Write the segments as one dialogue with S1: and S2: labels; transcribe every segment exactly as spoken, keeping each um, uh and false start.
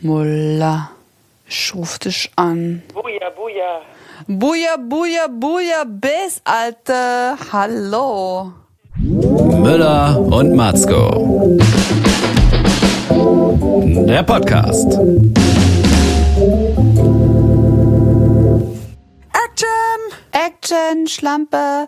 S1: Mulla, ich ruf dich an.
S2: Buja, buja.
S1: Buja, buja, buja, bis, Alte. Hallo.
S3: Müller und Matzko. Der Podcast.
S1: Action! Action, Schlampe.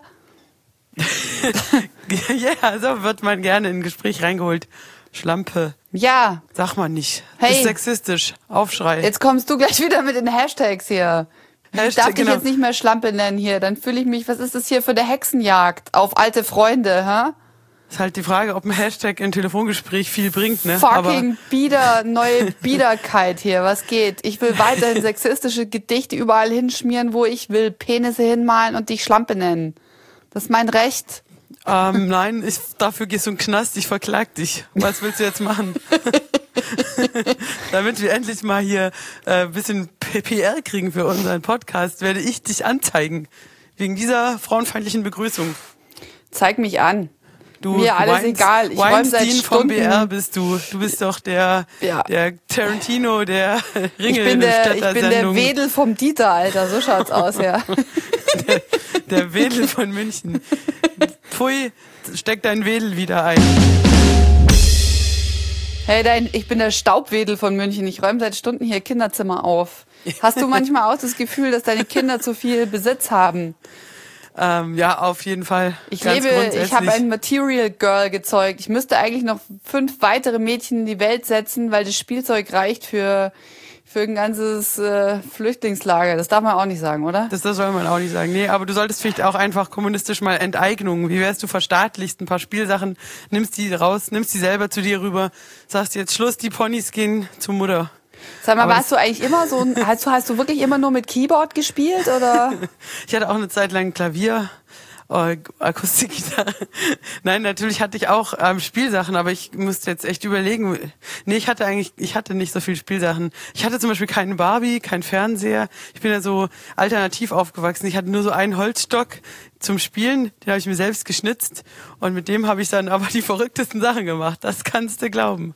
S2: Ja, so wird man gerne in ein Gespräch reingeholt. Schlampe.
S1: Ja.
S2: Sag mal nicht.
S1: Hey.
S2: Das ist sexistisch. Aufschrei.
S1: Jetzt kommst du gleich wieder mit den Hashtags hier. Ich
S2: Hashtag,
S1: darf dich
S2: genau.
S1: jetzt nicht mehr Schlampe nennen hier. Dann fühle ich mich, was ist das hier für eine Hexenjagd auf alte Freunde, hä?
S2: Ist halt die Frage, ob ein Hashtag im Telefongespräch viel bringt, ne?
S1: Fucking Bieder, neue Biederkeit hier. Was geht? Ich will weiterhin sexistische Gedichte überall hinschmieren, wo ich will. Penisse hinmalen und dich Schlampe nennen. Das ist mein Recht.
S2: Ähm, nein, ich, dafür gehst du in den Knast, ich verklag dich. Was willst du jetzt machen? Damit wir endlich mal hier äh, ein bisschen P R kriegen für unseren Podcast, werde ich dich anzeigen. Wegen dieser frauenfeindlichen Begrüßung.
S1: Zeig mich an.
S2: Du,
S1: Mir alles
S2: Weinst-
S1: egal. Ich räume seit
S2: Weinstein vom
S1: Stunden.
S2: B R bist du. Du bist doch der,
S1: Ja.
S2: der Tarantino, der Ringel
S1: Ich bin der, ich bin der
S2: Sendung.
S1: Wedel vom Dieter, Alter. So schaut's aus, ja.
S2: Der, der Wedel von München. Pfui, steck dein Wedel wieder ein.
S1: Hey, dein, ich bin der Staubwedel von München. Ich räume seit Stunden hier Kinderzimmer auf. Hast du manchmal auch das Gefühl, dass deine Kinder zu viel Besitz haben?
S2: Ähm, ja, auf jeden Fall.
S1: Ich
S2: Ganz
S1: lebe,
S2: grundsätzlich.
S1: ich habe ein Material Girl gezeugt. Ich müsste eigentlich noch fünf weitere Mädchen in die Welt setzen, weil das Spielzeug reicht für, für ein ganzes äh, Flüchtlingslager. Das darf man auch nicht sagen, oder?
S2: Das, das soll man auch nicht sagen. Nee, aber du solltest vielleicht auch einfach kommunistisch mal Enteignung. Wie wärst du verstaatlichst ein paar Spielsachen, nimmst die raus, nimmst die selber zu dir rüber, sagst jetzt Schluss, die Ponys gehen zur Mutter.
S1: Sag mal,
S2: Aber
S1: warst du eigentlich immer so ein, hast du, hast du wirklich immer nur mit Keyboard gespielt, oder?
S2: Ich hatte auch eine Zeit lang Klavier, äh, Akustikgitarre. Nein, natürlich hatte ich auch ähm, Spielsachen, aber ich musste jetzt echt überlegen. Nee, ich hatte eigentlich, ich hatte nicht so viel Spielsachen. Ich hatte zum Beispiel keinen Barbie, keinen Fernseher. Ich bin ja so alternativ aufgewachsen. Ich hatte nur so einen Holzstock zum Spielen, den habe ich mir selbst geschnitzt und mit dem habe ich dann aber die verrücktesten Sachen gemacht. Das kannst du glauben.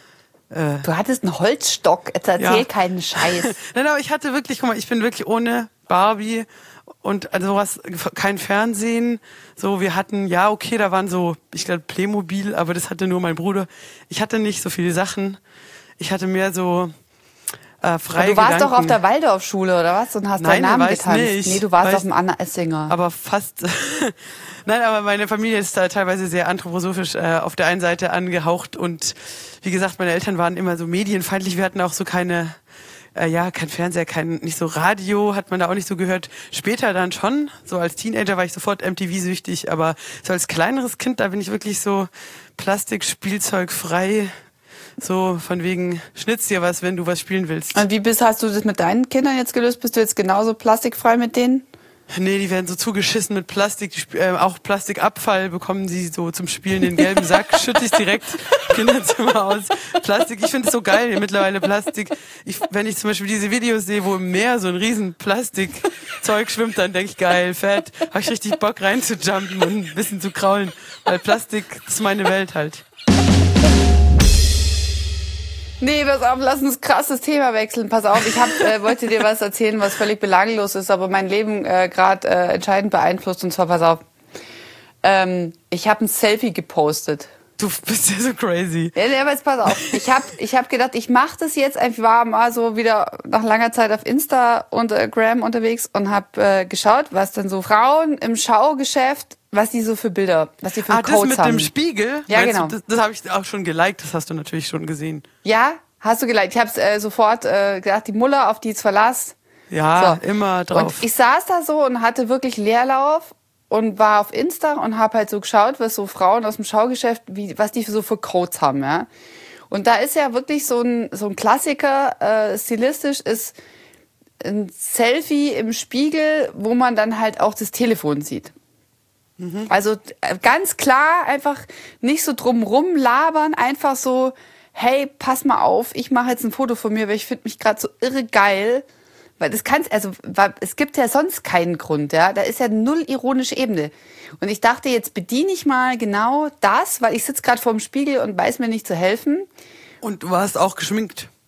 S1: Du hattest einen Holzstock, jetzt erzähl
S2: Ja.
S1: keinen Scheiß.
S2: Nein, aber ich hatte wirklich, guck mal, ich bin wirklich ohne Barbie und also sowas, kein Fernsehen. So, wir hatten, ja, okay, da waren so, ich glaube, Playmobil, aber das hatte nur mein Bruder. Ich hatte nicht so viele Sachen. Ich hatte mehr so äh, freie
S1: Du warst
S2: Gedanken.
S1: doch auf der Waldorfschule, oder was? Und hast
S2: Nein,
S1: deinen Namen
S2: weiß
S1: getanzt.
S2: nicht.
S1: Nee, du warst
S2: Weiß-
S1: auf dem Anna Essinger.
S2: Aber fast. Nein, aber meine Familie ist da teilweise sehr anthroposophisch äh, auf der einen Seite angehaucht und wie gesagt, meine Eltern waren immer so medienfeindlich. Wir hatten auch so keine, äh, ja, kein Fernseher, kein, nicht so Radio, hat man da auch nicht so gehört. Später dann schon, so als Teenager war ich sofort M T V-süchtig, aber so als kleineres Kind, da bin ich wirklich so Plastikspielzeug frei. So von wegen, schnitz dir was, wenn du was spielen willst.
S1: Und wie bist, hast du das mit deinen Kindern jetzt gelöst? Bist du jetzt genauso plastikfrei mit denen?
S2: Nee, die werden so zugeschissen mit Plastik. Die sp- äh, auch Plastikabfall bekommen sie so zum Spielen den gelben Sack. Schütte ich direkt im Kinderzimmer aus. Plastik, ich finde es so geil mittlerweile Plastik. Ich, wenn ich zum Beispiel diese Videos sehe, wo im Meer so ein riesen Plastikzeug schwimmt, dann denke ich, geil, fett. Habe ich richtig Bock reinzujumpen und ein bisschen zu kraulen. Weil Plastik, das ist meine Welt halt.
S1: Nee, pass auf, lass uns krass das Thema wechseln. Pass auf, ich hab, äh, wollte dir was erzählen, was völlig belanglos ist, aber mein Leben äh, gerade äh, entscheidend beeinflusst. Und zwar, pass auf, ähm, ich habe ein Selfie gepostet.
S2: Du bist ja so crazy.
S1: Ja, nee, aber jetzt pass auf. Ich habe ich hab gedacht, ich mache das jetzt. Ich war mal so wieder nach langer Zeit auf Insta und äh, Gram unterwegs und habe äh, geschaut, was denn so Frauen im Schaugeschäft, was die so für Bilder, was die für
S2: Ah, das
S1: Codes
S2: mit
S1: haben.
S2: dem Spiegel?
S1: Ja,
S2: Meinst
S1: genau.
S2: Du, das das habe ich auch schon geliked, das hast du natürlich schon gesehen.
S1: Ja, hast du geliked. Ich habe äh, sofort äh, gedacht, die Muller, auf die es Verlass.
S2: Ja,
S1: So.
S2: immer drauf.
S1: Und ich saß da so und hatte wirklich Leerlauf und war auf Insta und habe halt so geschaut, was so Frauen aus dem Schaugeschäft, wie, was die so für Codes haben, ja. Und da ist ja wirklich so ein, so ein Klassiker, äh, stilistisch ist ein Selfie im Spiegel, wo man dann halt auch das Telefon sieht. Mhm. Also äh, ganz klar, einfach nicht so drumrum labern, einfach so, hey, pass mal auf, ich mache jetzt ein Foto von mir, weil ich finde mich gerade so irre geil. Weil das kannst, also es gibt ja sonst keinen Grund, ja. Da ist ja null ironische Ebene. Und ich dachte, jetzt bediene ich mal genau das, weil ich sitze gerade vorm Spiegel und weiß mir nicht zu helfen.
S2: Und du warst auch geschminkt.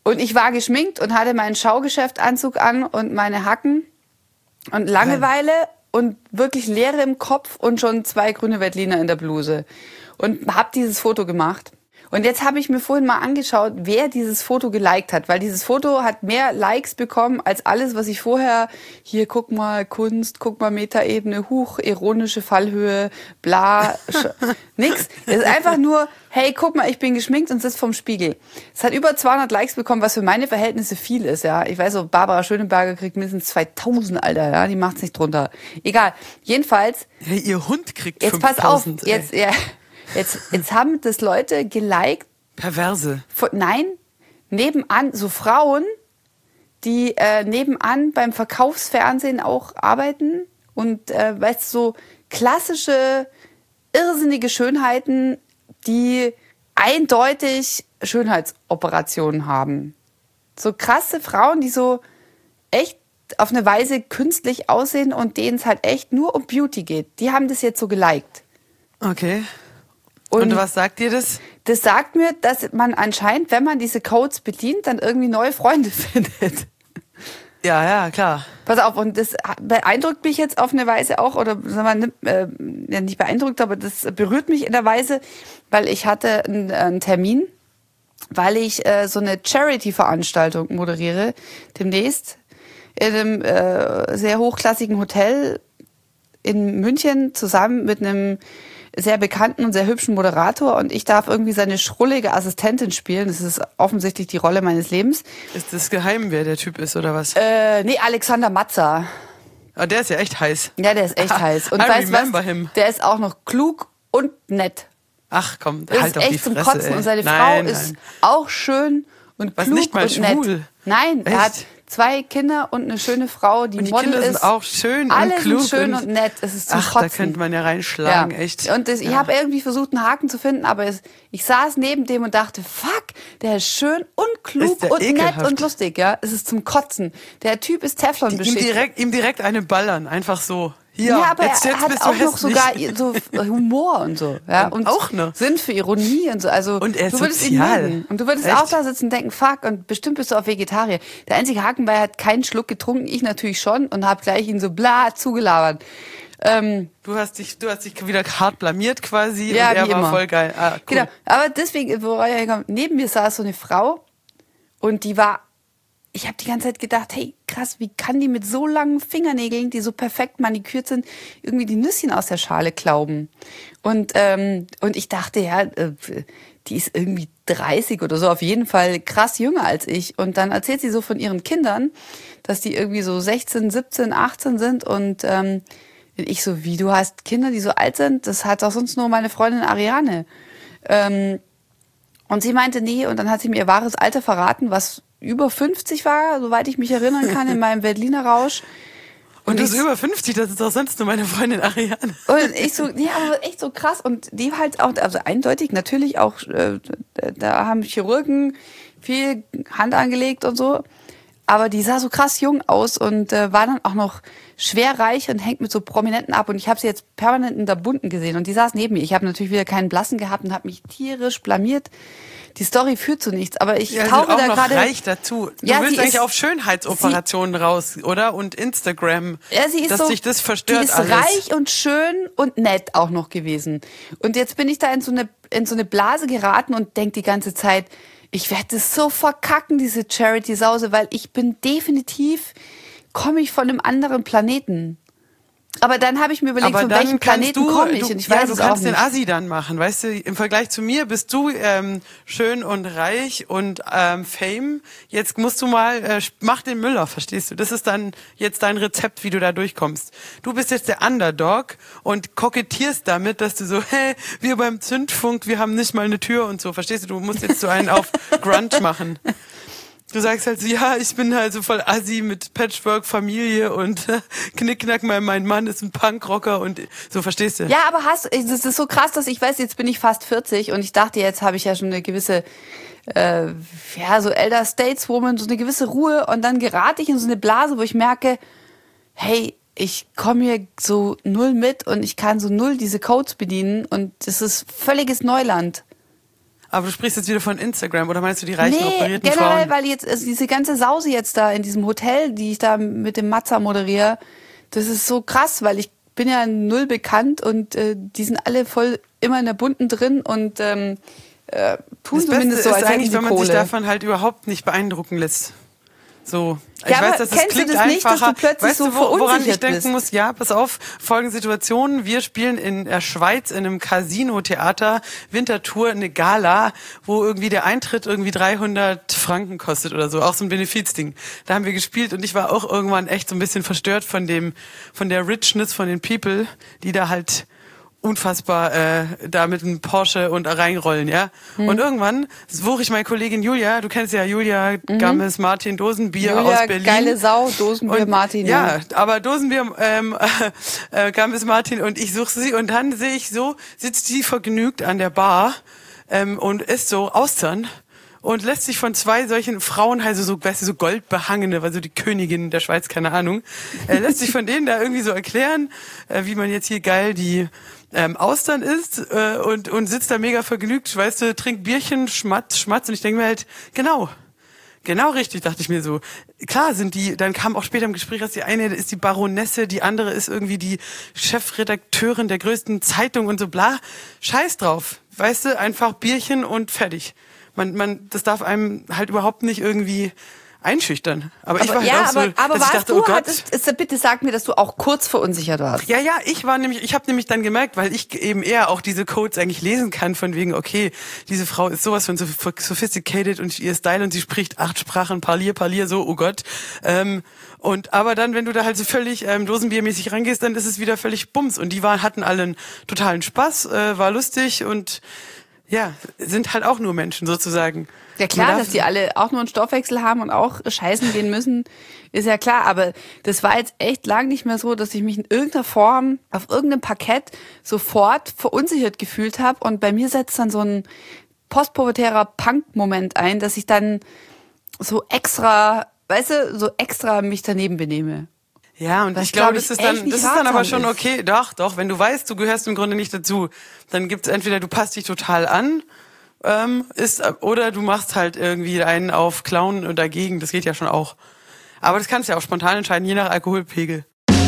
S1: Und ich war geschminkt und hatte meinen Schaugeschäftanzug an und meine Hacken und Langeweile Nein. und wirklich Leere im Kopf und schon zwei grüne Veltliner in der Bluse. Und habe dieses Foto gemacht. Und jetzt habe ich mir vorhin mal angeschaut, wer dieses Foto geliked hat, weil dieses Foto hat mehr Likes bekommen als alles, was ich vorher, hier guck mal Kunst, guck mal Metaebene, huch, ironische Fallhöhe, bla, nix. Es ist einfach nur, hey, guck mal, ich bin geschminkt und sitze vorm Spiegel. Es hat über zweihundert Likes bekommen, was für meine Verhältnisse viel ist, ja. Ich weiß so, Barbara Schöneberger kriegt mindestens zweitausend, Alter, ja, die macht's nicht drunter. Egal. Jedenfalls.
S2: Hey, ihr Hund kriegt
S1: jetzt
S2: fünftausend.
S1: Pass auf, jetzt, ja. Jetzt, jetzt haben das Leute geliked.
S2: Perverse.
S1: Von, nein, nebenan, so Frauen, die äh, nebenan beim Verkaufsfernsehen auch arbeiten und, äh, weißt du, so klassische, irrsinnige Schönheiten, die eindeutig Schönheitsoperationen haben. So krasse Frauen, die so echt auf eine Weise künstlich aussehen und denen es halt echt nur um Beauty geht. Die haben das jetzt so geliked.
S2: Okay. Und, und was sagt dir das?
S1: Das sagt mir, dass man anscheinend, wenn man diese Codes bedient, dann irgendwie neue Freunde findet.
S2: Ja, ja, klar.
S1: Pass auf, und das beeindruckt mich jetzt auf eine Weise auch, oder sagen wir, äh, ja, nicht beeindruckt, aber das berührt mich in der Weise, weil ich hatte einen, einen Termin, weil ich äh, so eine Charity-Veranstaltung moderiere, demnächst in einem äh, sehr hochklassigen Hotel in München zusammen mit einem sehr bekannten und sehr hübschen Moderator und ich darf irgendwie seine schrullige Assistentin spielen. Das ist offensichtlich die Rolle meines Lebens.
S2: Ist das geheim, wer der Typ ist, oder was?
S1: Äh, nee, Alexander Matzer.
S2: Ah, der ist ja echt heiß.
S1: Ja, der ist echt
S2: ah,
S1: heiß. Und
S2: I
S1: weißt
S2: remember
S1: was?
S2: Him.
S1: Der ist auch noch klug und nett.
S2: Ach komm,
S1: das
S2: halt
S1: ist
S2: doch die
S1: echt zum
S2: Fresse,
S1: Kotzen.
S2: ey.
S1: Und seine
S2: nein,
S1: Frau
S2: nein.
S1: ist auch schön und
S2: was,
S1: klug
S2: nicht mal
S1: und
S2: schwul?
S1: nett. Nein,
S2: echt?
S1: er hat zwei Kinder und eine schöne Frau, die,
S2: und die
S1: Model
S2: Kinder
S1: ist.
S2: sind auch schön
S1: Alle
S2: und klug.
S1: sind schön
S2: und,
S1: und nett. Es ist zum
S2: ach,
S1: Kotzen.
S2: da könnte man ja reinschlagen,
S1: ja.
S2: echt.
S1: Und das, ich
S2: ja.
S1: habe irgendwie versucht, einen Haken zu finden, aber es, ich saß neben dem und dachte, fuck, der ist schön und klug
S2: der
S1: und
S2: ekelhaft.
S1: nett und lustig. Ja, es ist zum Kotzen. Der Typ ist Teflon
S2: ihm
S1: beschichtet.
S2: direkt, ihm direkt eine ballern, einfach so. Hier,
S1: Ja, aber
S2: jetzt,
S1: er
S2: jetzt
S1: hat
S2: bist
S1: auch
S2: du
S1: noch
S2: hässlich.
S1: sogar so Humor und so. Ja, und
S2: auch noch.
S1: Sinn für Ironie und so. Also
S2: und er ist
S1: du würdest
S2: sozial.
S1: ihn mögen. Und du würdest
S2: echt?
S1: auch da sitzen und denken, fuck, und bestimmt bist du auch Vegetarier. Der einzige Haken war, er hat keinen Schluck getrunken, ich natürlich schon und habe gleich ihn so bla zugelabert. Ähm,
S2: du hast dich, du hast dich wieder hart blamiert quasi
S1: ja,
S2: und er
S1: wie
S2: war
S1: immer.
S2: voll geil. Ah, cool.
S1: Genau. Aber deswegen, wo er herkommt, neben mir saß so eine Frau und die war, ich habe die ganze Zeit gedacht, hey, krass, wie kann die mit so langen Fingernägeln, die so perfekt manikürt sind, irgendwie die Nüsschen aus der Schale klauben? Und, ähm, und ich dachte, ja, äh, die ist irgendwie dreißig oder so, auf jeden Fall krass jünger als ich. Und dann erzählt sie so von ihren Kindern, dass die irgendwie so sechzehn, siebzehn, achtzehn sind und ähm, ich so, wie, du hast Kinder, die so alt sind? Das hat doch sonst nur meine Freundin Ariane. Ähm, und sie meinte, nee, und dann hat sie mir ihr wahres Alter verraten, was über fünfzig war, soweit ich mich erinnern kann, in meinem Veltliner Rausch.
S2: Und, und du
S1: ich,
S2: bist über fünfzig, das ist doch sonst nur meine Freundin Ariane.
S1: Und ich so, ja, aber echt so krass. Und die halt auch, also eindeutig, natürlich auch, äh, da haben Chirurgen viel Hand angelegt und so. Aber die sah so krass jung aus und äh, war dann auch noch schwer reich und hängt mit so Prominenten ab. Und ich habe sie jetzt permanent in der Bunten gesehen. Und die saß neben mir. Ich habe natürlich wieder keinen Blassen gehabt und habe mich tierisch blamiert. Die Story führt zu nichts, aber ich
S2: ja,
S1: tauche
S2: auch
S1: da
S2: noch
S1: gerade.
S2: reich dazu. Du
S1: ja,
S2: willst
S1: sie
S2: eigentlich
S1: ist,
S2: auf Schönheitsoperationen sie, raus, oder? Und Instagram,
S1: ja, sie ist
S2: dass
S1: so,
S2: sich das verstört
S1: die ist
S2: alles.
S1: reich und schön und nett auch noch gewesen. Und jetzt bin ich da in so eine in so eine Blase geraten und denk die ganze Zeit, ich werde das so verkacken, diese Charity-Sause, weil ich bin definitiv, komme ich von einem anderen Planeten. Aber dann habe ich mir überlegt,
S2: aber
S1: von
S2: dann
S1: welchem Planeten komme ich?
S2: Du,
S1: und ich
S2: ja,
S1: weiß
S2: du
S1: es auch
S2: kannst
S1: nicht.
S2: den Assi dann machen, weißt du, im Vergleich zu mir bist du ähm, schön und reich und ähm, Fame. Jetzt musst du mal, äh, mach den Müller, verstehst du? Das ist dann jetzt dein Rezept, wie du da durchkommst. Du bist jetzt der Underdog und kokettierst damit, dass du so, hey, wir beim Zündfunk, wir haben nicht mal eine Tür und so, verstehst du? Du musst jetzt so einen auf Grunge machen. Du sagst halt so, ja, ich bin halt so voll Assi mit Patchwork-Familie und äh, Knickknack, mein, mein Mann ist ein Punkrocker und so, verstehst du?
S1: Ja, aber hast, es ist so krass, dass ich weiß, jetzt bin ich fast vierzig und ich dachte, jetzt habe ich ja schon eine gewisse, äh, ja, so Elder Stateswoman, so eine gewisse Ruhe und dann gerate ich in so eine Blase, wo ich merke, hey, ich komme hier so null mit und ich kann so null diese Codes bedienen und das ist völliges Neuland.
S2: Aber du sprichst jetzt wieder von Instagram, oder meinst du die reichen,
S1: nee,
S2: operierten
S1: generell,
S2: Frauen?
S1: weil jetzt also diese ganze Sause jetzt da in diesem Hotel, die ich da mit dem Matza moderiere, das ist so krass, weil ich bin ja null bekannt und äh, die sind alle voll immer in der Bunten drin und ähm, äh, tun
S2: das
S1: zumindest
S2: Beste
S1: so, als
S2: ist
S1: hätten
S2: eigentlich,
S1: sie
S2: wenn man
S1: Kohle.
S2: sich davon halt überhaupt nicht beeindrucken lässt. So. Ich
S1: Ja,
S2: weiß,
S1: aber
S2: dass es
S1: kennst du
S2: klingt
S1: das nicht, dass
S2: einfacher.
S1: du plötzlich
S2: weißt
S1: so
S2: du, wo, woran ich
S1: verunsichert
S2: denken
S1: bist?
S2: muss? Ja, pass auf, folgende Situation. Wir spielen in der Schweiz in einem Casino-Theater, Wintertour, eine Gala, wo irgendwie der Eintritt irgendwie dreihundert Franken kostet oder so. Auch so ein Benefizding. Da haben wir gespielt und ich war auch irgendwann echt so ein bisschen verstört von dem, von der Richness von den People, die da halt unfassbar äh, da mit einem Porsche und reinrollen, ja. Mhm. Und irgendwann suche ich meine Kollegin Julia, du kennst ja Julia mhm. Gammes Martin Dosenbier
S1: Julia,
S2: aus Berlin.
S1: geile Sau, Dosenbier
S2: und,
S1: Martin.
S2: Ja, ja, aber Dosenbier ähm, äh, Gammes Martin und ich suche sie und dann sehe ich so, sitzt sie vergnügt an der Bar ähm, und isst so Austern. Und lässt sich von zwei solchen Frauen, also so, weißt du, so goldbehangene, also die Königin der Schweiz, keine Ahnung, äh, lässt sich von denen da irgendwie so erklären, äh, wie man jetzt hier geil die ähm, Austern isst äh, und und sitzt da mega vergnügt, weißt du, trinkt Bierchen, schmatz, schmatz und ich denke mir halt, genau, genau richtig, dachte ich mir so. Klar sind die, dann kam auch später im Gespräch, dass die eine ist die Baronesse, die andere ist irgendwie die Chefredakteurin der größten Zeitung und so bla. Scheiß drauf, weißt du, einfach Bierchen und fertig. Man, man, das darf einem halt überhaupt nicht irgendwie einschüchtern. Aber, aber ich war halt
S1: ja,
S2: auch so,
S1: aber, aber
S2: dass ich dachte,
S1: du
S2: oh Gott.
S1: Hattest, ist, bitte sag mir, dass du auch kurz verunsichert warst.
S2: Ja, ja, ich war nämlich, ich habe nämlich dann gemerkt, weil ich eben eher auch diese Codes eigentlich lesen kann, von wegen, okay, diese Frau ist sowas von sophisticated und ihr Style und sie spricht acht Sprachen, parlier, parlier, so, oh Gott. Ähm, und aber dann, wenn du da halt so völlig ähm, dosenbiermäßig rangehst, dann ist es wieder völlig Bums. Und die waren, hatten alle einen totalen Spaß, äh, war lustig und ja, sind halt auch nur Menschen sozusagen.
S1: Ja klar, dass die alle auch nur einen Stoffwechsel haben und auch scheißen gehen müssen, ist ja klar. Aber das war jetzt echt lang nicht mehr so, dass ich mich in irgendeiner Form auf irgendeinem Parkett sofort verunsichert gefühlt habe. Und bei mir setzt dann so ein postpubertärer Punk-Moment ein, dass ich dann so extra, weißt du, so extra mich daneben benehme.
S2: Ja, und
S1: Was,
S2: ich glaube,
S1: glaub
S2: das
S1: ich,
S2: ist dann,
S1: echt
S2: das
S1: nicht
S2: ist dann aber
S1: ratsam
S2: schon
S1: ist.
S2: okay. Doch, doch, wenn du weißt, du gehörst im Grunde nicht dazu, dann gibt's entweder du passt dich total an, ähm, ist, oder du machst halt irgendwie einen auf Clown und dagegen. Das geht ja schon auch. Aber das kannst du ja auch spontan entscheiden, je nach Alkoholpegel.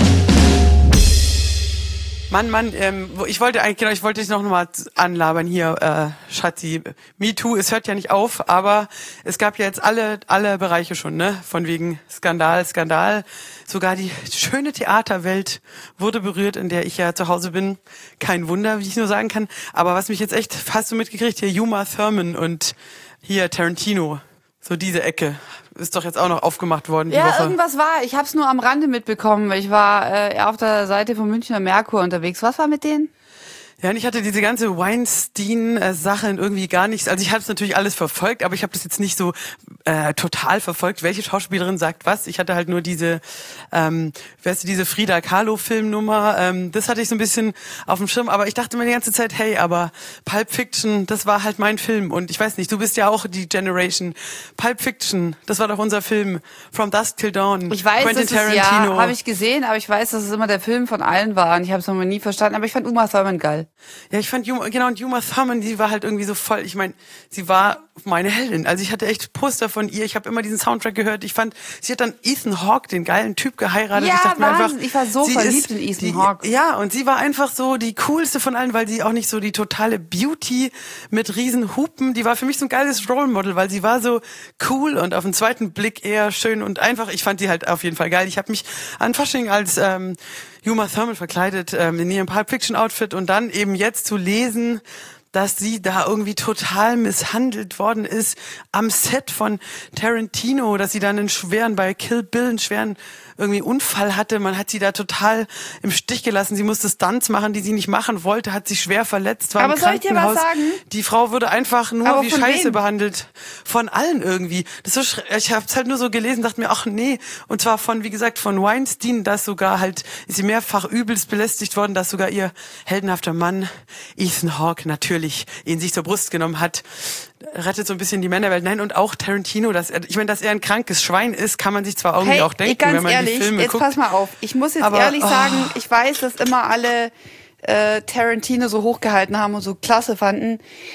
S2: Mann, Mann, ähm, ich wollte eigentlich, genau, ich wollte dich noch mal anlabern hier, äh, Schatzi. MeToo, es hört ja nicht auf, aber es gab ja jetzt alle, alle Bereiche schon, ne? Von wegen Skandal, Skandal. Sogar die schöne Theaterwelt wurde berührt, in der ich ja zu Hause bin. Kein Wunder, wie ich nur sagen kann. Aber was mich jetzt echt, hast du mitgekriegt, hier Uma Thurman und hier Tarantino. So diese Ecke. Ist doch jetzt auch noch aufgemacht worden die
S1: Ja,
S2: Woche.
S1: irgendwas war. Ich habe es nur am Rande mitbekommen. Ich war äh, auf der Seite vom Münchner Merkur unterwegs. Was war mit denen?
S2: Ja, und ich hatte diese ganze Weinstein-Sache irgendwie gar nichts. Also ich habe es natürlich alles verfolgt, aber ich habe das jetzt nicht so äh, total verfolgt, welche Schauspielerin sagt was. Ich hatte halt nur diese, ähm, weißt du, diese Frida Kahlo-Filmnummer. Ähm, das hatte ich so ein bisschen auf dem Schirm. Aber ich dachte mir die ganze Zeit, hey, aber Pulp Fiction, das war halt mein Film. Und ich weiß nicht, du bist ja auch die Generation. Pulp Fiction, das war doch unser Film. From Dusk Till Dawn.
S1: Ich weiß,
S2: Quentin
S1: das ist, ja, habe ich gesehen, aber ich weiß, dass es immer der Film von allen war. Und ich habe es noch mal nie verstanden. Aber ich fand Uma Thurman geil.
S2: Ja, ich fand Uma, genau, und Uma Thurman, die war halt irgendwie so voll, ich meine, sie war meine Heldin. Also ich hatte echt Poster von ihr, ich habe immer diesen Soundtrack gehört. Ich fand, sie hat dann Ethan Hawke, den geilen Typ, geheiratet.
S1: Ja,
S2: ich dachte mir
S1: Wahnsinn.
S2: einfach,
S1: Ich war so
S2: sie
S1: verliebt
S2: ist
S1: in Ethan
S2: die,
S1: Hawke.
S2: Ja, und sie war einfach so die coolste von allen, weil sie auch nicht so die totale Beauty mit riesen Hupen, die war für mich so ein geiles Role Model, weil sie war so cool und auf den zweiten Blick eher schön und einfach. Ich fand die halt auf jeden Fall geil. Ich habe mich an Fasching als ähm, Uma Thurman verkleidet ähm, in ihrem Pulp Fiction Outfit und dann eben jetzt zu lesen, dass sie da irgendwie total misshandelt worden ist am Set von Tarantino, dass sie dann einen schweren, bei Kill Bill einen schweren irgendwie Unfall hatte. Man hat sie da total im Stich gelassen. Sie musste Stunts machen, die sie nicht machen wollte, hat sich schwer verletzt, war
S1: Aber
S2: im
S1: soll ich dir was
S2: Krankenhaus.
S1: sagen?
S2: Die Frau wurde einfach nur
S1: Aber
S2: wie
S1: von
S2: Scheiße
S1: wem?
S2: behandelt. Von allen irgendwie. Das ist so, ich habe es halt nur so gelesen, dachte mir, ach nee. Und zwar von, wie gesagt, von Weinstein, dass sogar halt, ist sie mehrfach übelst belästigt worden, dass sogar ihr heldenhafter Mann, Ethan Hawke, natürlich ihn sich zur Brust genommen hat. Rettet so ein bisschen die Männerwelt. Nein, und auch Tarantino, dass er, ich meine, dass er ein krankes Schwein ist, kann man sich zwar irgendwie
S1: Hey,
S2: auch denken,
S1: ganz
S2: wenn man
S1: ehrlich,
S2: die Filme
S1: jetzt
S2: guckt.
S1: pass mal auf. Ich muss jetzt
S2: Aber,
S1: ehrlich
S2: oh.
S1: sagen, ich weiß, dass immer alle äh, Tarantino so hochgehalten haben und so klasse fanden.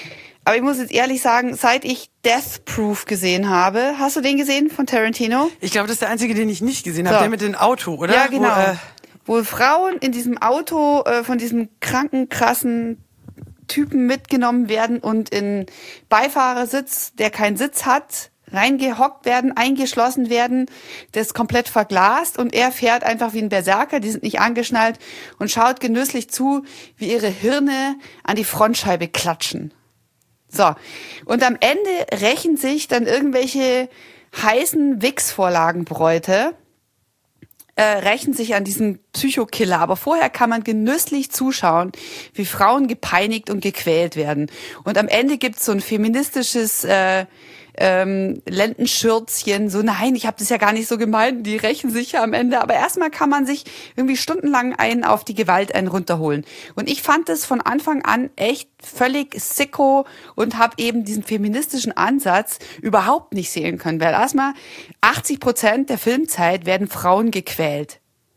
S1: Aber ich muss jetzt ehrlich sagen, seit ich Death Proof gesehen habe, hast du den gesehen von Tarantino?
S2: Ich glaube, das ist der einzige, den ich nicht gesehen habe,
S1: So.
S2: der mit dem Auto, oder?
S1: Ja, genau.
S2: Wo, äh,
S1: Wo Frauen in diesem Auto äh, von diesem kranken, krassen Typen mitgenommen werden und in Beifahrersitz, der keinen Sitz hat, reingehockt werden, eingeschlossen werden, das komplett verglast und er fährt einfach wie ein Berserker, die sind nicht angeschnallt und schaut genüsslich zu, wie ihre Hirne an die Frontscheibe klatschen. So, und am Ende rächen sich dann irgendwelche heißen Wix-Vorlagenbräute, äh, rächen sich an diesem Psychokiller. Aber vorher kann man genüsslich zuschauen, wie Frauen gepeinigt und gequält werden. Und am Ende gibt's so ein feministisches äh, ähm, Lendenschürzchen, so nein, ich habe das ja gar nicht so gemeint, die rächen sich ja am Ende. Aber erstmal kann man sich irgendwie stundenlang einen auf die Gewalt einen runterholen. Und ich fand das von Anfang an echt völlig sicko und habe eben diesen feministischen Ansatz überhaupt nicht sehen können. Weil erstmal achtzig Prozent der Filmzeit werden Frauen gequält.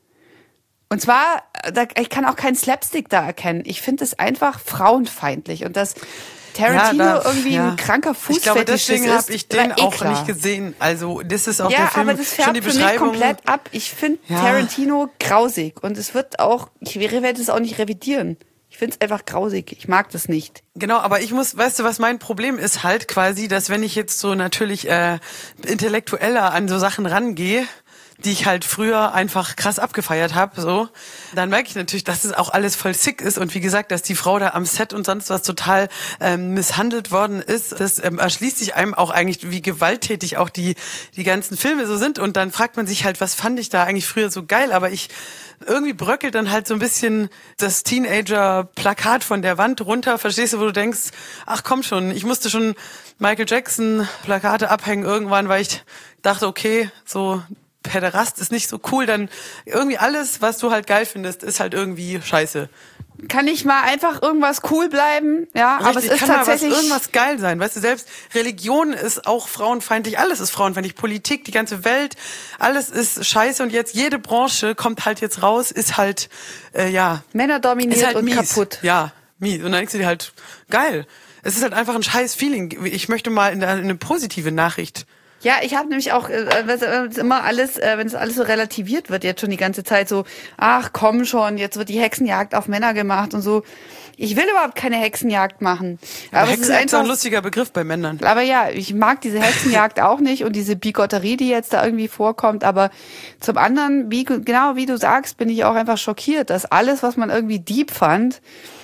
S1: Und zwar, da, ich kann auch keinen Slapstick da erkennen. Ich finde es einfach frauenfeindlich. Und das Tarantino
S2: ja, da,
S1: irgendwie
S2: ja.
S1: ein kranker Fußfetisch ist.
S2: Ich glaube, deswegen habe ich den
S1: war eh
S2: auch
S1: klar.
S2: nicht gesehen. Also das ist auch
S1: Ja,
S2: der Film,
S1: aber das
S2: schon die
S1: färbt für mich
S2: Beschreibung.
S1: komplett ab. Ich finde
S2: Ja.
S1: Tarantino grausig. Und es wird auch, ich werde es auch nicht revidieren. Ich finde es einfach grausig. Ich mag das nicht.
S2: Genau, aber ich muss, weißt du, was mein Problem ist halt quasi, dass wenn ich jetzt so natürlich äh, intellektueller an so Sachen rangehe, die ich halt früher einfach krass abgefeiert habe, so, dann merke ich natürlich, dass es auch alles voll sick ist und wie gesagt, dass die Frau da am Set und sonst was total ähm, misshandelt worden ist. Das ähm, erschließt sich einem auch eigentlich, wie gewalttätig auch die die ganzen Filme so sind und dann fragt man sich halt, was fand ich da eigentlich früher so geil, aber ich irgendwie bröckelt dann halt so ein bisschen das Teenager-Plakat von der Wand runter, verstehst du, wo du denkst, ach komm schon, ich musste schon Michael Jackson-Plakate abhängen irgendwann, weil ich dachte, okay, so Päderast ist nicht so cool, dann irgendwie alles, was du halt geil findest, ist halt irgendwie scheiße.
S1: Kann nicht mal einfach irgendwas cool bleiben? Ja,
S2: Richtig,
S1: aber es ist
S2: kann
S1: tatsächlich
S2: mal was, irgendwas geil sein. Weißt du, selbst Religion ist auch frauenfeindlich, alles ist frauenfeindlich, Politik, die ganze Welt, alles ist scheiße und jetzt jede Branche kommt halt jetzt raus, ist halt, äh, ja.
S1: Männer dominiert
S2: ist halt
S1: und
S2: mies.
S1: kaputt.
S2: Ja, mies. Und dann denkst du dir halt, geil. Es ist halt einfach ein scheiß Feeling. Ich möchte mal in eine positive Nachricht.
S1: Ja, ich habe nämlich auch, äh, wenn es immer alles, äh, wenn es alles so relativiert wird, jetzt schon die ganze Zeit so, ach komm schon, jetzt wird die Hexenjagd auf Männer gemacht und so. Ich will überhaupt keine Hexenjagd machen.
S2: Aber,
S1: aber es ist
S2: Hexenjagd ist auch
S1: einfach,
S2: ein lustiger Begriff bei Männern.
S1: aber ja, ich mag diese Hexenjagd auch nicht und diese Bigotterie, die jetzt da irgendwie vorkommt. Aber zum anderen, wie, genau wie du sagst, bin ich auch einfach schockiert, dass alles, was man irgendwie deep fand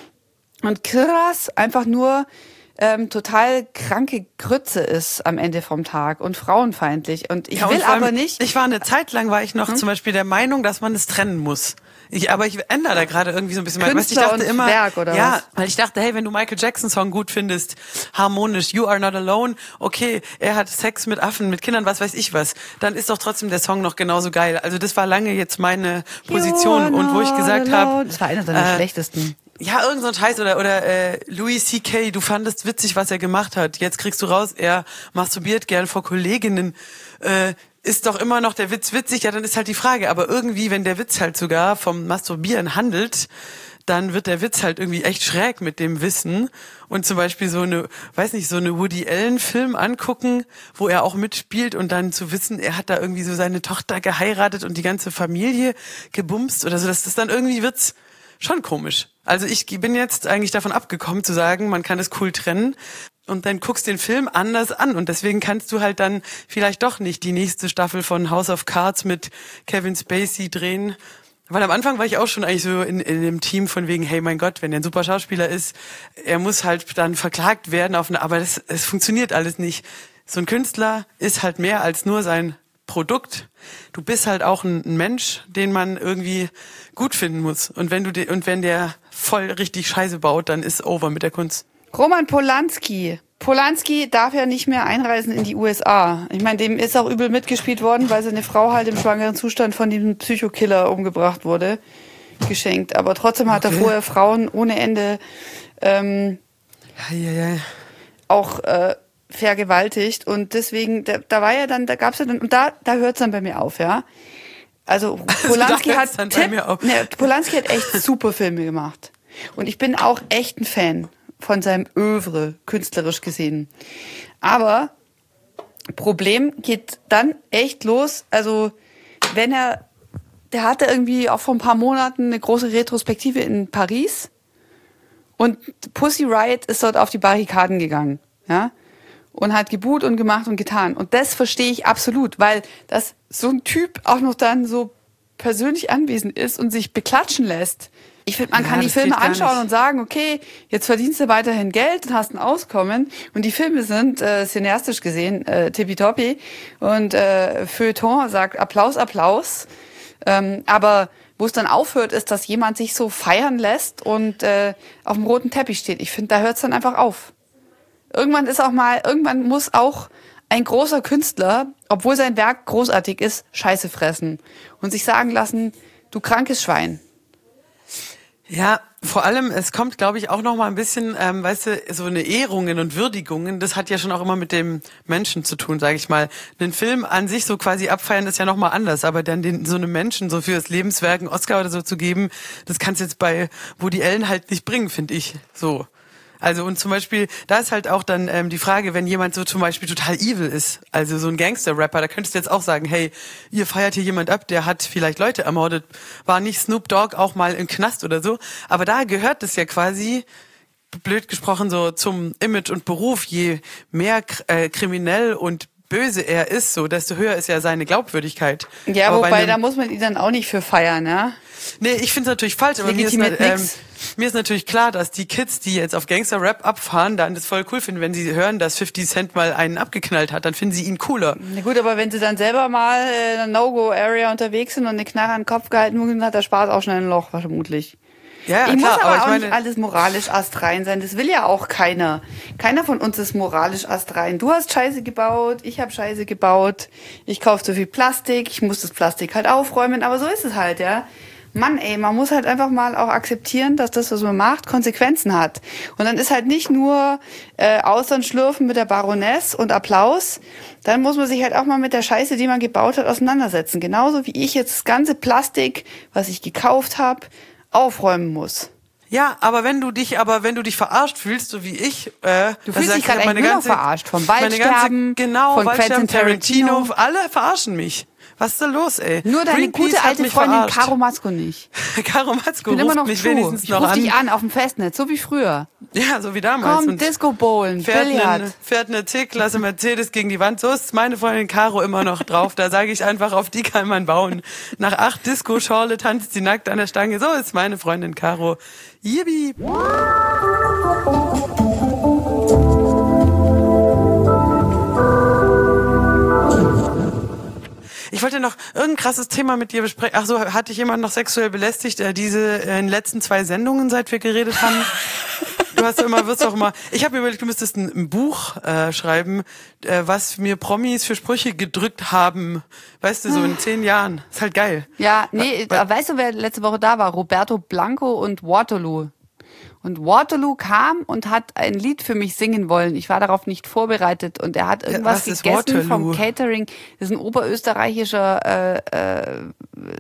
S1: und krass, einfach nur ähm, total kranke Grütze ist am Ende vom Tag und frauenfeindlich. Und ich
S2: Ja, und
S1: will
S2: vor allem,
S1: aber nicht.
S2: Ich war eine Zeit lang, war ich noch
S1: Hm?
S2: zum Beispiel der Meinung, dass man es trennen muss. Ich, aber ich ändere da gerade irgendwie so ein bisschen. mein- weißt du, ich
S1: Künstler
S2: dachte
S1: und
S2: immer,
S1: Werk, oder
S2: ja,
S1: was?
S2: weil ich dachte, hey, wenn du Michael Jackson Song gut findest, harmonisch, You Are Not Alone, okay, er hat Sex mit Affen, mit Kindern, was weiß ich was, dann ist doch trotzdem der Song noch genauso geil. Also das war lange jetzt meine Position und wo ich gesagt habe,
S1: Das war einer seiner
S2: äh,
S1: schlechtesten.
S2: ja, irgend so ein Scheiß oder oder äh, Louis C K, du fandest witzig, was er gemacht hat. Jetzt kriegst du raus, er masturbiert gern vor Kolleginnen. Äh, ist doch immer noch der Witz witzig? Ja, dann ist halt die Frage. Aber irgendwie, wenn der Witz halt sogar vom Masturbieren handelt, dann wird der Witz halt irgendwie echt schräg mit dem Wissen. Und zum Beispiel so eine, weiß nicht, so eine Woody Allen Film angucken, wo er auch mitspielt und dann zu wissen, er hat da irgendwie so seine Tochter geheiratet und die ganze Familie gebumst oder so. Das ist dann irgendwie wird's schon komisch. Also ich bin jetzt eigentlich davon abgekommen zu sagen, man kann es cool trennen und dann guckst den Film anders an und deswegen kannst du halt dann vielleicht doch nicht die nächste Staffel von House of Cards mit Kevin Spacey drehen. Weil am Anfang war ich auch schon eigentlich so in, in dem Team von wegen, hey mein Gott, wenn er ein super Schauspieler ist, er muss halt dann verklagt werden auf eine, aber das, es funktioniert alles nicht. So ein Künstler ist halt mehr als nur sein Produkt. Du bist halt auch ein, ein Mensch, den man irgendwie gut finden muss. Und wenn du de, und wenn der voll richtig Scheiße baut, dann ist over mit der Kunst.
S1: Roman Polanski. Polanski darf ja nicht mehr einreisen in die U S A. Ich meine, dem ist auch übel mitgespielt worden, weil seine Frau halt im schwangeren Zustand von diesem Psychokiller umgebracht wurde, geschenkt. Aber trotzdem hat
S2: Okay.
S1: er vorher Frauen ohne Ende ähm,
S2: Ja, ja, ja.
S1: auch äh, vergewaltigt. Und deswegen, da, da war ja dann, da gab's ja dann, und da, da hört's dann bei mir auf, ja. Also Polanski
S2: da
S1: hat
S2: hört's dann bei
S1: Tipp,
S2: mir auf.
S1: ne, Polanski hat echt super Filme gemacht. Und ich bin auch echt ein Fan von seinem Övre, künstlerisch gesehen. Aber Problem geht dann echt los, also wenn er, der hatte irgendwie auch vor ein paar Monaten eine große Retrospektive in Paris und Pussy Riot ist dort auf die Barrikaden gegangen, ja, und hat geboot und gemacht und getan. Und das verstehe ich absolut, weil das so ein Typ auch noch dann so persönlich anwesend ist und sich beklatschen lässt. Ich finde, man ja, kann die Filme anschauen und sagen, okay, jetzt verdienst du weiterhin Geld und hast ein Auskommen. Und die Filme sind äh, cineastisch gesehen äh, tippitoppi. Und äh, Feuilleton sagt Applaus, Applaus. Ähm, aber wo es dann aufhört, ist, dass jemand sich so feiern lässt und äh, auf dem roten Teppich steht. Ich finde, da hört es dann einfach auf. Irgendwann ist auch mal, irgendwann muss auch ein großer Künstler, obwohl sein Werk großartig ist, Scheiße fressen und sich sagen lassen, du krankes Schwein.
S2: Ja, vor allem, es kommt, glaube ich, auch noch mal ein bisschen, ähm, weißt du, so eine Ehrungen und Würdigungen, das hat ja schon auch immer mit dem Menschen zu tun, sage ich mal. Den Film an sich so quasi abfeiern ist ja noch mal anders, aber dann den so einem Menschen so für das Lebenswerk einen Oscar oder so zu geben, das kannst du jetzt bei Woody Allen halt nicht bringen, finde ich, so. Also und zum Beispiel, da ist halt auch dann ähm, die Frage, wenn jemand so zum Beispiel total evil ist, also so ein Gangster-Rapper, da könntest du jetzt auch sagen, hey, ihr feiert hier jemand ab, der hat vielleicht Leute ermordet, war nicht Snoop Dogg auch mal im Knast oder so, aber da gehört es ja quasi, blöd gesprochen, so zum Image und Beruf, je mehr äh, kriminell und böse er ist, so desto höher ist ja seine Glaubwürdigkeit.
S1: Ja,
S2: aber
S1: wobei,
S2: einem,
S1: da muss man ihn dann auch nicht für feiern, ja?
S2: Nee, ich finde es natürlich falsch, aber mir ist, ähm, mir ist natürlich klar, dass die Kids, die jetzt auf Gangster-Rap abfahren, dann das voll cool finden, wenn sie hören, dass fifty Cent mal einen abgeknallt hat, dann finden sie ihn cooler.
S1: Na gut, aber wenn sie dann selber mal in einer No-Go-Area unterwegs sind und eine Knarre an den Kopf gehalten wurde, dann hat der Spaß auch schnell ein Loch, vermutlich.
S2: Ja,
S1: ich
S2: klar,
S1: muss aber,
S2: aber ich
S1: auch
S2: meine,
S1: nicht alles moralisch astrein sein. Das will ja auch keiner. Keiner von uns ist moralisch astrein. Du hast Scheiße gebaut, ich habe Scheiße gebaut, ich kaufe zu viel Plastik, ich muss das Plastik halt aufräumen, aber so ist es halt, ja. Mann, ey, man muss halt einfach mal auch akzeptieren, dass das, was man macht, Konsequenzen hat. Und dann ist halt nicht nur äh, Austern schlürfen mit der Baroness und Applaus, dann muss man sich halt auch mal mit der Scheiße, die man gebaut hat, auseinandersetzen. Genauso wie ich jetzt das ganze Plastik, was ich gekauft habe, aufräumen muss.
S2: Ja, aber wenn du dich, aber wenn du dich verarscht fühlst, so wie ich, äh,
S1: du fühlst dich gerade eigentlich nur noch verarscht vom Waldsterben,
S2: genau,
S1: von
S2: Waldsterben,
S1: Quentin Tarantino.
S2: Tarantino, alle verarschen mich. Was ist da los, ey?
S1: Nur deine
S2: Greenpeace
S1: gute alte Freundin
S2: verarscht.
S1: Caro Matzko nicht.
S2: Caro Matzko
S1: ruft immer noch
S2: mich
S1: true.
S2: wenigstens
S1: ich
S2: noch
S1: ruf
S2: an.
S1: dich an auf dem Festnetz, so wie früher.
S2: Ja, so wie damals.
S1: Komm,
S2: und
S1: Disco Bowlen,
S2: fährt
S1: Billard.
S2: Eine, fährt eine C-Klasse Mercedes gegen die Wand. So ist meine Freundin Caro immer noch drauf. Da sage ich einfach, auf die kann man bauen. Nach acht Disco-Schorle tanzt sie nackt an der Stange. So ist meine Freundin Caro. Yippie. Ich wollte noch irgendein krasses Thema mit dir besprechen. Ach so, hat dich jemand noch sexuell belästigt? Äh, diese äh, in den letzten zwei Sendungen, seit wir geredet haben. Du hast ja immer, wirst auch immer. Ich habe mir überlegt, du müsstest ein, ein Buch äh, schreiben, äh, was mir Promis für Sprüche gedrückt haben. Weißt du, so in zehn Jahren. Ist halt geil.
S1: Ja, nee,
S2: Weil,
S1: weißt du, wer letzte Woche da war? Roberto Blanco und Waterloo. Und Waterloo kam und hat ein Lied für mich singen wollen. Ich war darauf nicht vorbereitet und er hat irgendwas
S2: ja,
S1: gegessen
S2: Waterloo?
S1: vom Catering. Das ist ein oberösterreichischer äh, äh,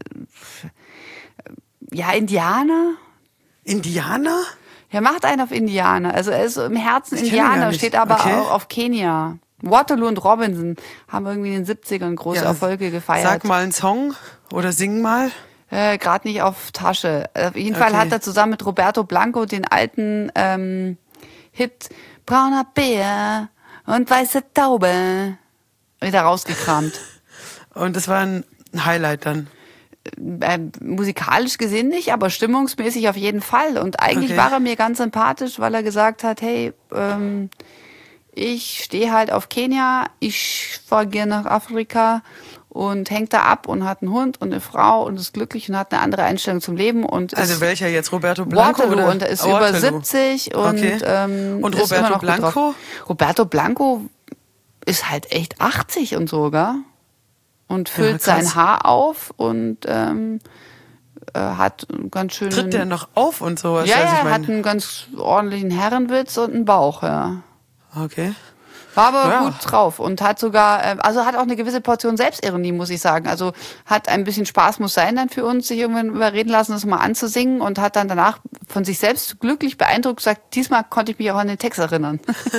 S1: ja, Indianer.
S2: Indianer?
S1: Er macht einen auf Indianer. Also er ist im Herzen
S2: Ich kenn ihn gar
S1: Indianer,
S2: nicht.
S1: steht aber
S2: Okay.
S1: auch auf Kenia. Waterloo und Robinson haben irgendwie in den siebzigern große
S2: Ja,
S1: Erfolge gefeiert.
S2: Sag mal einen Song oder sing mal.
S1: Äh, Gerade nicht auf Tasche. Auf jeden Fall
S2: Okay.
S1: hat er zusammen mit Roberto Blanco den alten ähm, Hit Brauner Bär und weiße Taube wieder rausgekramt.
S2: Und das war ein Highlight dann.
S1: Äh, musikalisch gesehen nicht, aber stimmungsmäßig auf jeden Fall. Und eigentlich
S2: Okay.
S1: war er mir ganz sympathisch, weil er gesagt hat, hey, ähm, ich stehe halt auf Kenia, ich fahre gerne nach Afrika und hängt da ab und hat einen Hund und eine Frau und ist glücklich und hat eine andere Einstellung zum Leben. Und
S2: Also
S1: ist
S2: welcher jetzt? Roberto Blanco?
S1: Waterloo
S2: oder?
S1: und er ist
S2: Waterloo.
S1: über siebzig und,
S2: Okay.
S1: ähm,
S2: Und
S1: ist immer
S2: Roberto
S1: noch gut
S2: Blanco?
S1: drauf. Roberto Blanco ist halt echt achtzig und so, gell? Und füllt
S2: Ja, krass.
S1: sein Haar auf und ähm, äh, hat einen ganz schönen...
S2: Tritt der noch auf und sowas?
S1: Ja,
S2: Also
S1: ja,
S2: ich
S1: er
S2: mein,
S1: hat einen ganz ordentlichen Herrenwitz und einen Bauch, ja.
S2: Okay.
S1: War aber
S2: Ja.
S1: gut drauf und hat sogar, äh, also hat auch eine gewisse Portion Selbstironie, muss ich sagen. Also hat ein bisschen Spaß muss sein dann für uns, sich irgendwann überreden lassen, das mal anzusingen und hat dann danach von sich selbst glücklich beeindruckt gesagt, diesmal konnte ich mich auch an den Text erinnern.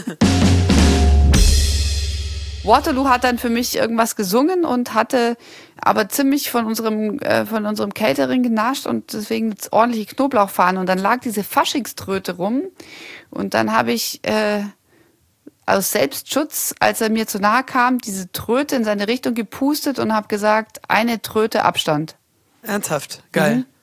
S1: Waterloo hat dann für mich irgendwas gesungen und hatte aber ziemlich von unserem äh, von unserem Catering genascht und deswegen ordentliche Knoblauchfahnen und dann lag diese Faschingströte rum und dann habe ich äh, aus Selbstschutz, als er mir zu nahe kam, diese Tröte in seine Richtung gepustet und habe gesagt, eine Tröte Abstand.
S2: Ernsthaft, geil.
S1: Mhm.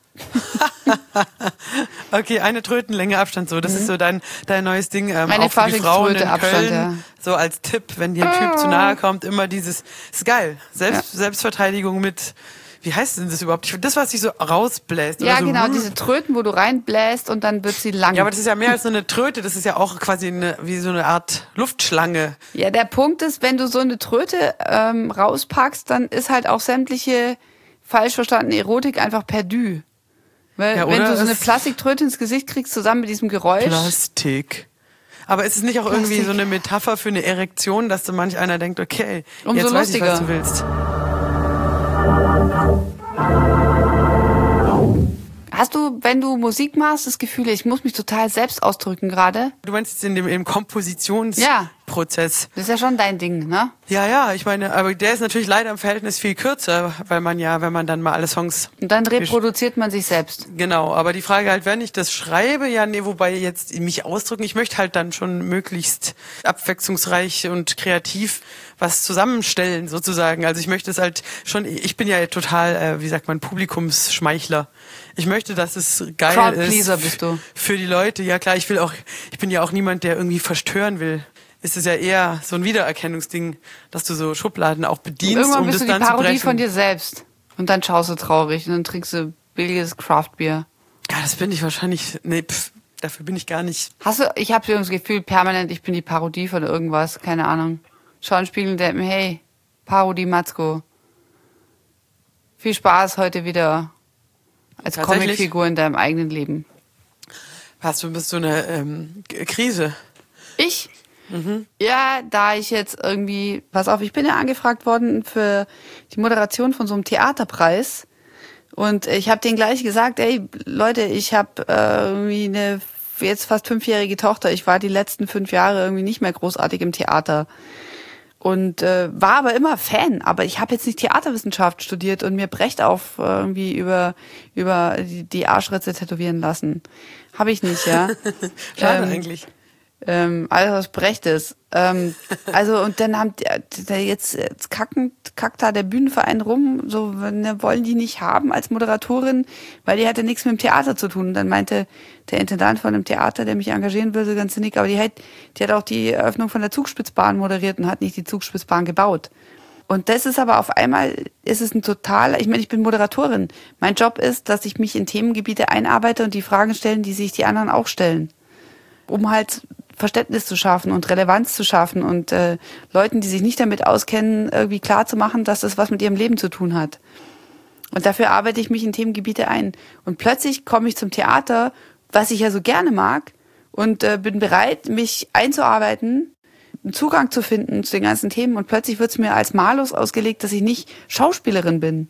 S2: Okay, eine Trötenlänge Abstand, so. Das mhm. ist so dein, dein neues Ding. Ähm,
S1: Eine
S2: auch für die Frauen in
S1: Abstand,
S2: Köln.
S1: ja.
S2: So als Tipp, wenn dir ein Typ zu nahe kommt, immer dieses, ist geil. Selbst,
S1: Ja.
S2: Selbstverteidigung mit, wie heißt denn das überhaupt? Das, was sich so rausbläst.
S1: Ja,
S2: oder so.
S1: genau, diese Tröten, wo du reinbläst und dann wird sie lang.
S2: Ja, aber das ist ja mehr als so eine Tröte. Das ist ja auch quasi eine, wie so eine Art Luftschlange.
S1: Ja, der Punkt ist, wenn du so eine Tröte ähm, rauspackst, dann ist halt auch sämtliche falsch verstandene Erotik einfach perdu. Weil
S2: Ja,
S1: wenn
S2: oder
S1: du so eine
S2: es-
S1: Plastiktröte ins Gesicht kriegst, zusammen mit diesem Geräusch.
S2: Plastik. Aber ist es nicht auch irgendwie
S1: Plastik.
S2: so eine Metapher für eine Erektion, dass so manch einer denkt, okay,
S1: Umso
S2: jetzt weiß ich, was
S1: lustiger.
S2: du willst.
S1: Hast du, wenn du Musik machst, das Gefühl, ich muss mich total selbst ausdrücken gerade?
S2: Du meinst jetzt in dem im Kompositionsprozess.
S1: Das ist ja schon dein Ding, ne?
S2: Ja, ja, ich meine, aber der ist natürlich leider im Verhältnis viel kürzer, weil man ja, wenn man dann mal alle Songs...
S1: Und dann reproduziert man sich selbst.
S2: Genau, aber die Frage halt, wenn ich das schreibe, ja, nee, wobei jetzt mich ausdrücken, ich möchte halt dann schon möglichst abwechslungsreich und kreativ was zusammenstellen, sozusagen. Also ich möchte es halt schon, ich bin ja total, äh, wie sagt man, Publikumsschmeichler. Ich möchte, dass es geil
S1: Crowdpleaser
S2: ist
S1: bist du.
S2: für die Leute. Ja klar, ich will auch, ich bin ja auch niemand, der irgendwie verstören will. Es ist ja eher so ein Wiedererkennungsding, dass du so Schubladen auch bedienst,
S1: Irgendwann
S2: um
S1: bist
S2: das
S1: du die
S2: dann zu
S1: Parodie
S2: brechen.
S1: von dir selbst. Und dann schaust du traurig und dann trinkst du billiges Craftbier.
S2: Ja, das bin ich wahrscheinlich, nee, pff, dafür bin ich gar nicht.
S1: Hast du, ich habe das Gefühl, permanent, ich bin die Parodie von irgendwas, keine Ahnung. Schau in den Spiegel und denk mir, hey, Parodie Matzko. Viel Spaß heute wieder als
S2: Tatsächlich?
S1: Comicfigur in deinem eigenen Leben.
S2: Hast du bist so eine ähm, K- Krise?
S1: Ich? Ja, da ich jetzt irgendwie, pass auf, ich bin ja angefragt worden für die Moderation von so einem Theaterpreis und ich habe denen gleich gesagt, ey Leute, ich habe äh, irgendwie eine jetzt fast fünfjährige Tochter, ich war die letzten fünf Jahre irgendwie nicht mehr großartig im Theater und äh, war aber immer Fan, aber ich habe jetzt nicht Theaterwissenschaft studiert und mir Brecht auf äh, irgendwie über über die, die Arschritze tätowieren lassen. Habe ich nicht, ja.
S2: Schade
S1: Ähm,
S2: eigentlich.
S1: Ähm, alles was Brecht ist. Ähm, also und dann haben die, die jetzt, jetzt kacken, kackt da der Bühnenverein rum, so ne, wollen die nicht haben als Moderatorin, weil die hatte nichts mit dem Theater zu tun. Und dann meinte der Intendant von dem Theater, der mich engagieren würde, ganz sinnig, aber die hat, die hat auch die Eröffnung von der Zugspitzbahn moderiert und hat nicht die Zugspitzbahn gebaut. Und das ist aber auf einmal, ist es ein total, ich meine, ich bin Moderatorin. Mein Job ist, dass ich mich in Themengebiete einarbeite und die Fragen stellen, die sich die anderen auch stellen. Um halt Verständnis zu schaffen und Relevanz zu schaffen und äh, Leuten, die sich nicht damit auskennen, irgendwie klar zu machen, dass das was mit ihrem Leben zu tun hat. Und dafür arbeite ich mich in Themengebiete ein. Und plötzlich komme ich zum Theater, was ich ja so gerne mag, und äh, bin bereit, mich einzuarbeiten, einen Zugang zu finden zu den ganzen Themen. Und plötzlich wird es mir als Malus ausgelegt, dass ich nicht Schauspielerin bin.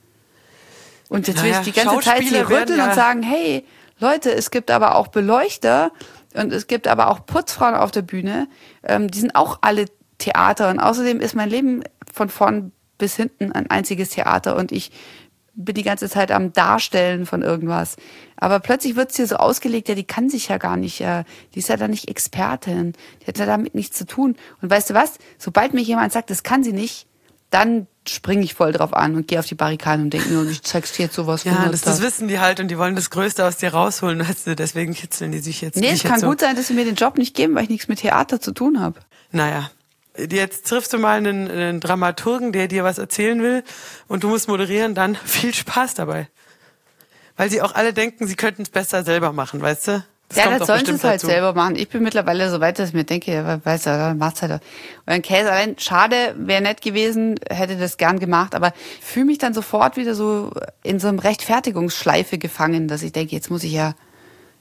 S1: Und jetzt will
S2: Naja,
S1: ich die ganze Zeit hier
S2: Schauspieler werden
S1: rütteln
S2: ja-
S1: und sagen, hey, Leute, es gibt aber auch Beleuchter und es gibt aber auch Putzfrauen auf der Bühne. Ähm, die sind auch alle Theater. Und außerdem ist mein Leben von vorn bis hinten ein einziges Theater. Und ich bin die ganze Zeit am Darstellen von irgendwas. Aber plötzlich wird es hier so ausgelegt, ja, die kann sich ja gar nicht, äh, die ist ja da nicht Expertin. Die hat ja damit nichts zu tun. Und weißt du was? Sobald mir jemand sagt, das kann sie nicht, dann springe ich voll drauf an und gehe auf die Barrikaden und denke mir, ich zeig's dir jetzt sowas von
S2: Ja, das,
S1: Hunderter.
S2: das wissen die halt und die wollen das Größte aus dir rausholen, weißt du, deswegen kitzeln die sich jetzt.
S1: Nee,
S2: dich
S1: es
S2: jetzt
S1: kann
S2: so.
S1: gut sein, dass sie mir den Job nicht geben, weil ich nichts mit Theater zu tun habe.
S2: Naja, jetzt triffst du mal einen, einen Dramaturgen, der dir was erzählen will und du musst moderieren, dann viel Spaß dabei. Weil sie auch alle denken, sie könnten es besser selber machen, weißt du? Das
S1: Ja,
S2: kommt
S1: das
S2: auch
S1: sollen sie
S2: bestimmt
S1: es halt
S2: dazu.
S1: selber machen. Ich bin mittlerweile so weit, dass ich mir denke, ja, weißt du, dann macht's halt. Und ein Käse allein, schade, wäre nett gewesen, hätte das gern gemacht, aber ich fühle mich dann sofort wieder so in so einem Rechtfertigungsschleife gefangen, dass ich denke, jetzt muss ich ja,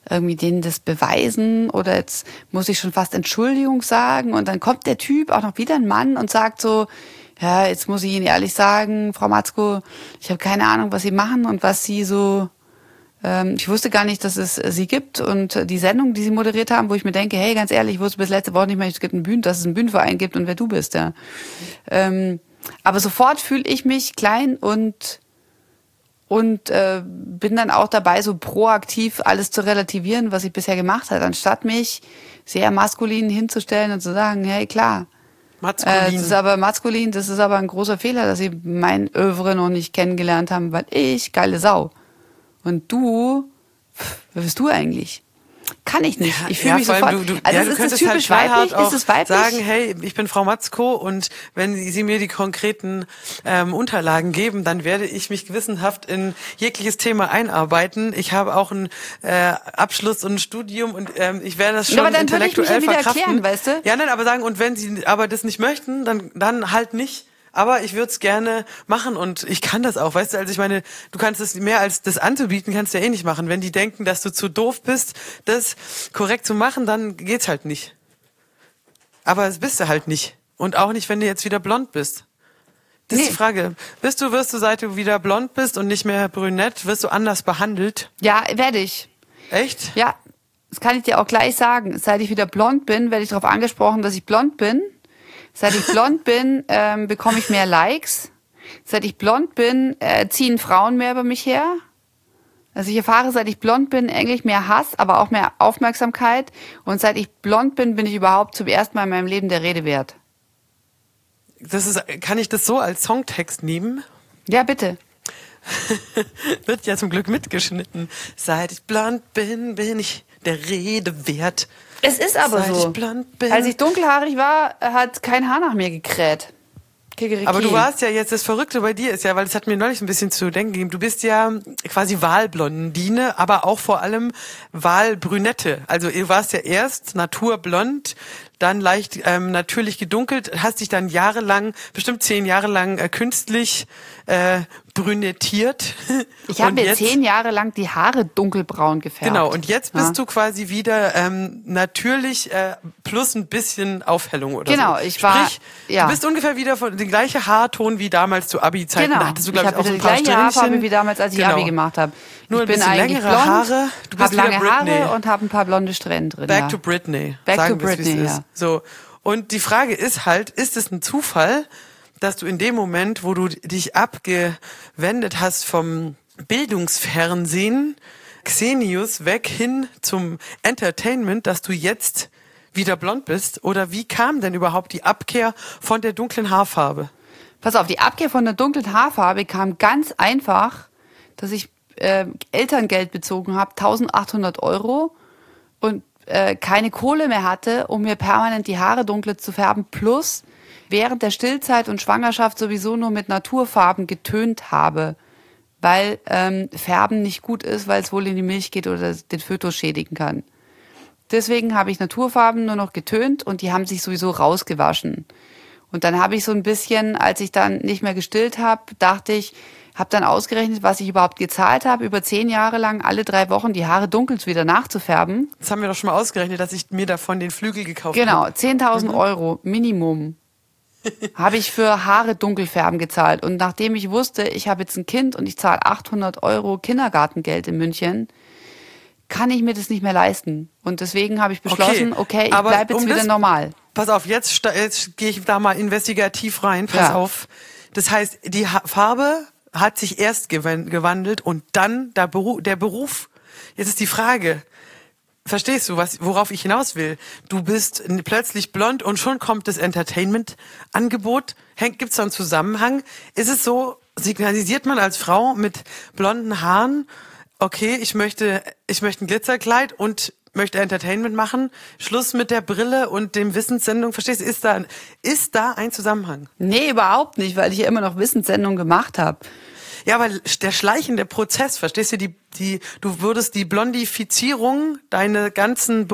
S1: irgendwie denen das beweisen oder jetzt muss ich schon fast Entschuldigung sagen und dann kommt der Typ, auch noch wieder ein Mann und sagt so, ja, jetzt muss ich Ihnen ehrlich sagen, Frau Matzko, ich habe keine Ahnung, was Sie machen und was Sie so, ähm, ich wusste gar nicht, dass es Sie gibt und die Sendung, die Sie moderiert haben, wo ich mir denke, hey, ganz ehrlich, ich wusste bis letzte Woche nicht mehr, es gibt einen Bühnen, dass es einen Bühnenverein gibt und wer du bist, ja. Ähm, aber sofort fühle ich mich klein und Und äh, bin dann auch dabei, so proaktiv alles zu relativieren, was ich bisher gemacht habe, anstatt mich sehr maskulin hinzustellen und zu sagen, hey, klar, äh, das ist aber maskulin, das ist aber ein großer Fehler, dass Sie mein Övre noch nicht kennengelernt haben, weil ich, geile Sau. Und du, pff, wer bist du eigentlich? Kann ich nicht. Ich fühle
S2: ja,
S1: mich sofort.
S2: Du, du,
S1: also
S2: ja,
S1: ist
S2: du
S1: es
S2: könntest
S1: typisch
S2: halt
S1: weiblich?
S2: auch
S1: Ist es weiblich?
S2: sagen, hey, ich bin Frau Matzko und wenn Sie mir die konkreten ähm, Unterlagen geben, dann werde ich mich gewissenhaft in jegliches Thema einarbeiten. Ich habe auch einen äh, Abschluss und ein Studium und ähm, ich werde das schon
S1: ja, aber dann
S2: intellektuell
S1: würde ich mich ja wieder
S2: verkraften.
S1: erklären, weißt du?
S2: Ja, nein, aber sagen, und wenn Sie aber das nicht möchten, dann dann halt nicht. Aber ich würde es gerne machen und ich kann das auch, weißt du, also ich meine, du kannst es mehr als das anzubieten, kannst du ja eh nicht machen. Wenn die denken, dass du zu doof bist, das korrekt zu machen, dann geht's halt nicht. Aber das bist du halt nicht. Und auch nicht, wenn du jetzt wieder blond bist. Das
S1: Nee.
S2: ist die Frage. Bist du, wirst du, seit du wieder blond bist und nicht mehr brünett, wirst du anders behandelt?
S1: Ja, werde ich.
S2: Echt?
S1: Ja, das kann ich dir auch gleich sagen. Seit ich wieder blond bin, werde ich darauf angesprochen, dass ich blond bin. Seit ich blond bin, ähm, bekomme ich mehr Likes. Seit ich blond bin, äh, ziehen Frauen mehr über mich her. Also ich erfahre, seit ich blond bin, eigentlich mehr Hass, aber auch mehr Aufmerksamkeit. Und seit ich blond bin, bin ich überhaupt zum ersten Mal in meinem Leben der Rede wert.
S2: Das ist, kann ich das so als Songtext nehmen?
S1: Ja, bitte.
S2: Wird ja zum Glück mitgeschnitten. Seit ich blond bin, bin ich der Rede wert.
S1: Es ist aber
S2: Seit
S1: so.
S2: ich blond bin.
S1: Als ich dunkelhaarig war, hat kein Haar nach mir gekräht. Kikeriki.
S2: Aber du warst ja jetzt, das Verrückte bei dir ist ja, weil es hat mir neulich ein bisschen zu denken gegeben, du bist ja quasi Wahlblondine, aber auch vor allem Wahlbrünette. Also du warst ja erst naturblond, dann leicht ähm, natürlich gedunkelt, hast dich dann jahrelang, bestimmt zehn Jahre lang äh, künstlich äh, brünettiert.
S1: Ich habe
S2: Und
S1: mir
S2: jetzt-
S1: zehn Jahre lang die Haare dunkelbraun gefärbt.
S2: Genau, und jetzt bist
S1: Ja.
S2: du quasi wieder ähm, natürlich äh, plus ein bisschen Aufhellung oder
S1: Genau,
S2: so.
S1: ich war-
S2: Sprich,
S1: ja.
S2: du bist ungefähr wieder von den gleichen Haarton wie damals zu Abi-Zeiten.
S1: Genau.
S2: Da hattest du,
S1: ich
S2: glaube ich,
S1: habe
S2: auch so
S1: wieder
S2: ein
S1: die
S2: paar
S1: gleiche Haarfarbe
S2: Strähnchen.
S1: wie damals, als ich
S2: Genau.
S1: Abi gemacht habe.
S2: Nur
S1: ich
S2: ein
S1: bin
S2: bisschen
S1: eigentlich
S2: längere
S1: blond,
S2: Haare. Du bist
S1: habe lange
S2: wieder Britney.
S1: Haare und habe ein paar blonde Strähnen drin.
S2: Back
S1: ja.
S2: to Britney.
S1: Back
S2: Sagen
S1: to
S2: wir es, wie es
S1: Britney,
S2: ist.
S1: ja.
S2: So. Und die Frage ist halt, ist es ein Zufall, dass du in dem Moment, wo du dich abgewendet hast vom Bildungsfernsehen, Xenius weg hin zum Entertainment, dass du jetzt wieder blond bist? Oder wie kam denn überhaupt die Abkehr von der dunklen Haarfarbe?
S1: Pass auf, die Abkehr von der dunklen Haarfarbe kam ganz einfach, dass ich äh, Elterngeld bezogen habe, eintausendachthundert Euro und äh, keine Kohle mehr hatte, um mir permanent die Haare dunkler zu färben, plus während der Stillzeit und Schwangerschaft sowieso nur mit Naturfarben getönt habe, weil ähm, Färben nicht gut ist, weil es wohl in die Milch geht oder den Fötus schädigen kann. Deswegen habe ich Naturfarben nur noch getönt und die haben sich sowieso rausgewaschen. Und dann habe ich so ein bisschen, als ich dann nicht mehr gestillt habe, dachte ich, habe dann ausgerechnet, was ich überhaupt gezahlt habe, über zehn Jahre lang alle drei Wochen die Haare dunkel wieder nachzufärben.
S2: Das haben wir doch schon mal ausgerechnet, dass ich mir davon den Flügel gekauft
S1: Genau,
S2: habe.
S1: zehntausend Euro Minimum habe ich für Haare dunkelfärben gezahlt. Und nachdem ich wusste, ich habe jetzt ein Kind und ich zahle achthundert Euro Kindergartengeld in München, kann ich mir das nicht mehr leisten. Und deswegen habe ich beschlossen, okay, ich
S2: aber
S1: bleibe jetzt
S2: um
S1: wieder
S2: das-
S1: normal.
S2: Pass auf, jetzt, sta- jetzt gehe ich da mal investigativ rein. Pass
S1: Ja.
S2: auf. Das heißt, die ha Farbe hat sich erst gewan- gewandelt und dann der, Beru der Beruf. Jetzt ist die Frage, verstehst du, was, worauf ich hinaus will? Du bist n- plötzlich blond und schon kommt das Entertainment-Angebot. Gibt es da einen Zusammenhang? Ist es so, signalisiert man als Frau mit blonden Haaren, okay, ich möchte, ich möchte ein Glitzerkleid und möchte Entertainment machen, Schluss mit der Brille und dem Wissenssendung, verstehst du, ist da, ist da ein Zusammenhang?
S1: Nee, überhaupt nicht, weil ich ja immer noch Wissenssendungen gemacht habe.
S2: Ja, weil der schleichende Prozess, verstehst du, die, die, du würdest die Blondifizierung, deine ganzen Beru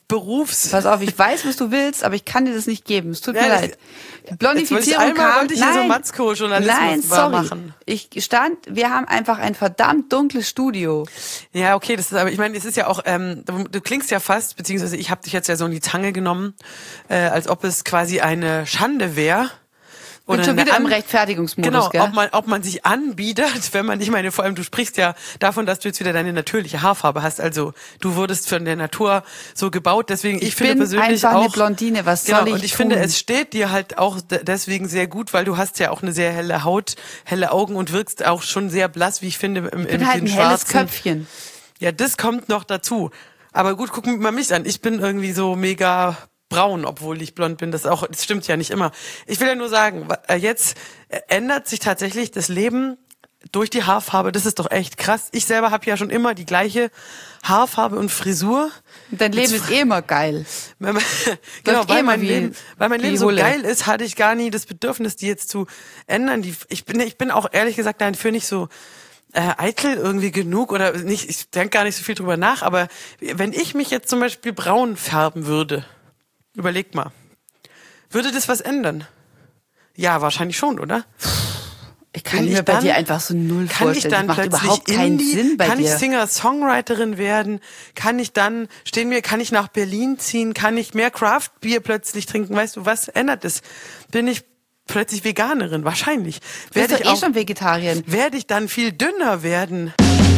S2: Berufs...
S1: Pass auf, ich weiß, was du willst, aber ich kann dir das nicht geben. Es tut
S2: Ja,
S1: mir
S2: das-
S1: leid. Die Blondifizierung
S2: Jetzt wollte ich einmal
S1: kam...
S2: wollte ich hier so Matzko-Journalismus
S1: nein, sorry.
S2: machen.
S1: Ich stand, wir haben einfach ein verdammt dunkles Studio.
S2: Ja, okay, das ist aber, ich meine, es ist ja auch, ähm, du, du klingst ja fast, beziehungsweise ich habe dich jetzt ja so in die Zange genommen, äh, als ob es quasi eine Schande wäre.
S1: Ich bin schon
S2: eine
S1: wieder im
S2: An-
S1: Rechtfertigungsmodus,
S2: Genau,
S1: gell?
S2: ob man, ob man sich anbietet, wenn man, ich meine, vor allem du sprichst ja davon, dass du jetzt wieder deine natürliche Haarfarbe hast. Also du wurdest von der Natur so gebaut, deswegen ich,
S1: Ich
S2: finde
S1: bin
S2: persönlich
S1: einfach
S2: auch
S1: eine Blondine, was
S2: genau,
S1: soll ich
S2: und ich
S1: tun?
S2: finde, es steht dir halt auch de- deswegen sehr gut, weil du hast ja auch eine sehr helle Haut, helle Augen und wirkst auch schon sehr blass, wie ich finde, im,
S1: Ich
S2: im
S1: bin halt ein
S2: den
S1: helles
S2: schwarzen.
S1: Köpfchen.
S2: Ja, das kommt noch dazu. Aber gut, guck mal mich an. Ich bin irgendwie so mega braun, obwohl ich blond bin. Das auch, das stimmt ja nicht immer. Ich will ja nur sagen, wa- jetzt ändert sich tatsächlich das Leben durch die Haarfarbe. Das ist doch echt krass. Ich selber habe ja schon immer die gleiche Haarfarbe und Frisur.
S1: Dein Leben ist eh immer geil.
S2: Weil mein- genau,
S1: eh
S2: weil
S1: immer
S2: mein
S1: wie-
S2: Leben, weil mein
S1: wie
S2: Leben so
S1: Hulle.
S2: geil ist, hatte ich gar nie das Bedürfnis, die jetzt zu ändern. Die, ich bin, ich bin auch ehrlich gesagt dafür nicht so äh, eitel irgendwie genug oder nicht. Ich denke gar nicht so viel drüber nach. Aber wenn ich mich jetzt zum Beispiel braun färben würde, überleg mal, würde das was ändern? Ja, wahrscheinlich schon, oder?
S1: Ich kann
S2: Bin
S1: mir
S2: ich
S1: bei
S2: dann-
S1: dir einfach so null
S2: Kann ich
S1: vorstellen.
S2: dann
S1: Das macht
S2: plötzlich
S1: überhaupt keinen
S2: Indie,
S1: Sinn bei
S2: kann
S1: dir.
S2: ich Singer-Songwriterin werden? Kann ich dann, stehen mir, kann ich nach Berlin ziehen? Kann ich mehr Craft-Bier plötzlich trinken? Weißt du, was ändert es? Bin ich plötzlich Veganerin? Wahrscheinlich.
S1: Du bist
S2: Werde
S1: doch
S2: ich
S1: eh
S2: auch,
S1: schon Vegetarierin.
S2: werde ich dann viel dünner werden?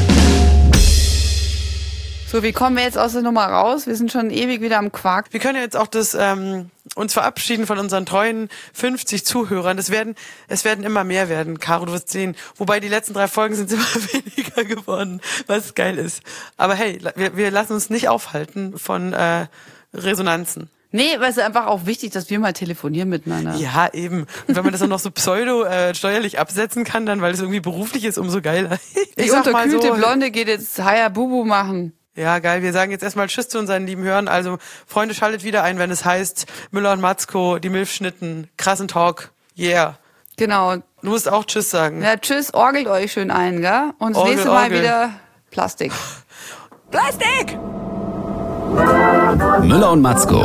S1: So, wie kommen wir jetzt aus der Nummer raus? Wir sind schon ewig wieder am Quark.
S2: Wir können ja jetzt auch das, ähm, uns verabschieden von unseren treuen fünfzig Zuhörern. Es werden, es werden immer mehr werden, Caro, du wirst sehen. Wobei die letzten drei Folgen sind immer weniger geworden, was geil ist. Aber hey, wir, wir lassen uns nicht aufhalten von äh, Resonanzen.
S1: Nee, weil es ist einfach auch wichtig, dass wir mal telefonieren miteinander.
S2: Ja, eben. Und wenn man das dann noch so pseudo äh, steuerlich absetzen kann, dann, weil es irgendwie beruflich ist, umso geiler.
S1: Die
S2: sag mal
S1: unterkühlte
S2: so,
S1: Blonde geht jetzt Haya Bubu machen.
S2: Ja, geil. Wir sagen jetzt erstmal Tschüss zu unseren lieben Hörern. Also, Freunde, schaltet wieder ein, wenn es heißt Müller und Matzko, die Milfschnitten, krassen Talk. Yeah.
S1: Genau.
S2: Du musst auch Tschüss sagen.
S1: Ja, tschüss, orgelt euch schön ein, gell? Und das
S2: Orgel,
S1: nächste Mal
S2: Orgel.
S1: wieder Plastik.
S2: Plastik!
S3: Müller und Matzko.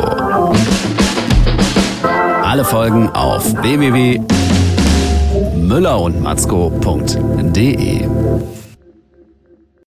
S3: Alle Folgen auf w w w punkt müller und matzko punkt d e.